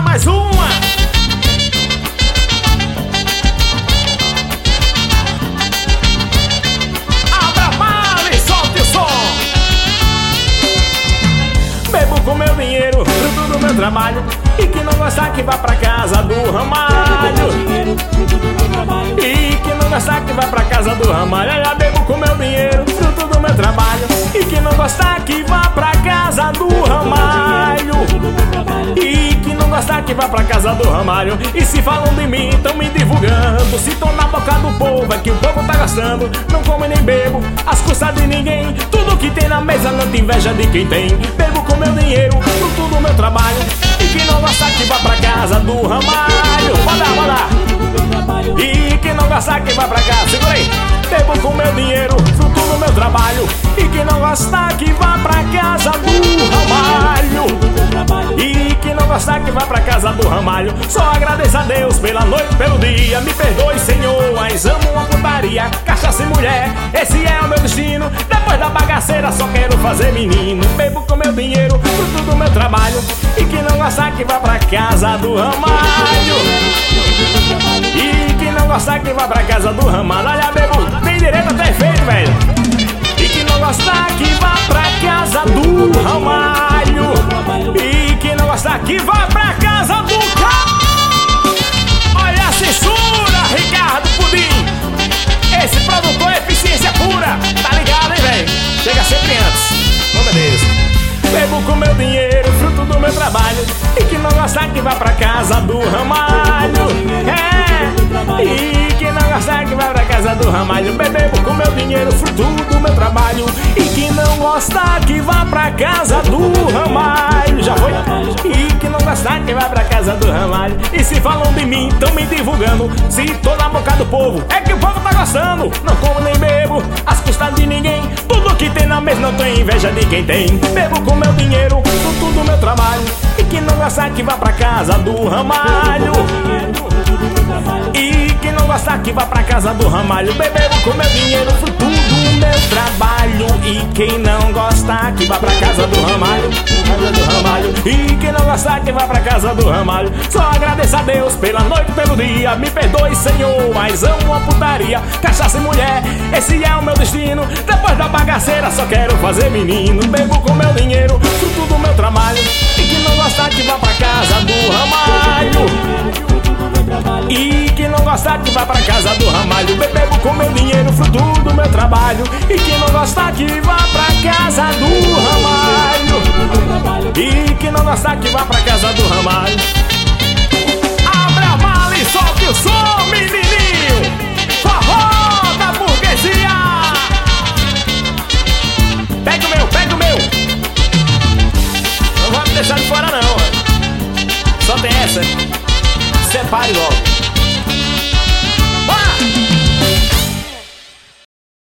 mais uma. Abra mal e solte o som. Bebo com meu dinheiro, fruto do meu trabalho. E que não gosta que vá pra casa do Ramalho. E que não gosta que vá pra casa do Ramalho. Eu bebo com meu dinheiro, fruto do meu trabalho. E que não gosta que vá pra casa do Ramalho. E que não gosta que vá pra casa do Ramalho. E se falam de mim, tão me divulgando. Se tô na boca do povo, é que o povo tá gastando. Não como nem bebo, às custas de ninguém. Tudo que tem na mesa não tem inveja de quem tem. Bebo com meu dinheiro, fruto do meu trabalho. E que não gosta que vá pra casa do Ramalho. Bora! E que não gosta que vá pra casa, segura aí. Bebo com meu dinheiro, fruto do meu trabalho. E que não gosta que vá pra casa do Ramalho. E que não gosta que vá pra casa do Ramalho. Só agradeço a Deus pela noite, pelo dia. Me perdoe, Senhor, mas amo uma putaria. Cachaça e mulher, esse é o meu destino. Depois da bagaceira só quero fazer menino. Bebo com meu dinheiro, fruto do meu trabalho. E que não gosta que vá pra casa do Ramalho. E que não gosta que vá pra casa do Ramalho. Olha, bebo, tem direito a ter feito, velho. E que não gosta que vá pra casa do Ramalho. E que não gosta que vá pra casa do Olha a censura, Ricardo Pudim. Esse produtor é eficiência pura. Tá ligado, hein, velho? Chega sempre antes. Meu Deus. Bebo com meu dinheiro, fruto do meu trabalho. E que não gosta que vá pra casa do Ramalho. E que não gosta que vá pra casa do Ramalho. Bebo com meu dinheiro, fruto do meu trabalho. E que não gosta que vá pra casa do Ramalho. Já foi? E que não gosta que vá pra casa do Ramalho. E se falam de mim, tão me divulgando. Se tô na boca do povo, é que o povo tá gostando. Não como nem bebo, às custas de ninguém. Tudo que tem na mesa não tem inveja de quem tem. Bebo com meu dinheiro, fruto do meu trabalho. E que não gosta que vá pra casa do Ramalho. E que não gosta que vá pra casa do Ramalho. Bebo com meu dinheiro, fruto do meu trabalho. E quem não gosta que vá pra casa do Ramalho. Casa do Ramalho. E quem não gosta que vá pra casa do Ramalho. Só agradeço a Deus pela noite, pelo dia. Me perdoe, Senhor, mas amo uma putaria. Cachaça e mulher, esse é o meu destino. Depois da bagaceira só quero fazer menino. Bebo com meu dinheiro, fruto do meu trabalho. E que não gosta que vá pra casa do Ramalho. E que não gosta que vá pra casa do Ramalho. Bebo com meu dinheiro, fruto do meu trabalho. E que não gosta que vá pra casa do Ramalho. E que não gosta que vá pra casa do Ramalho. Abra a mala e solte o som, menininho. Forró da burguesia. Pega o meu, pega o meu. Não vou me deixar de fora não. Só tem essa. Separe logo.